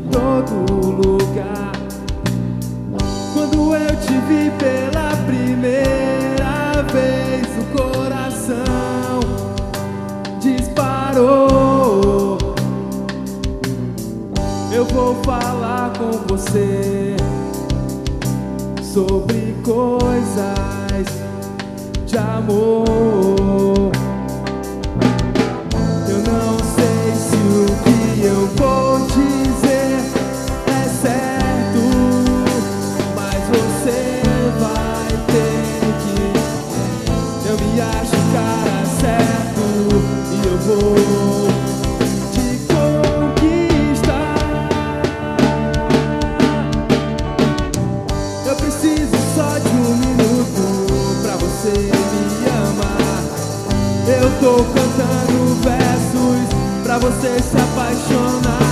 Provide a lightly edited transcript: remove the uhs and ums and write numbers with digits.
todo lugar. Quando eu te vi pela primeira vez, o coração disparou. Eu vou falar com você sobre coisas de amor. Eu não sei se o que eu vou dizer é certo, mas você vai ter que. Eu me acho o cara certo e eu vou te conquistar. Eu preciso só de um minuto pra você me amar. Eu tô cantando versos pra você se apaixonar.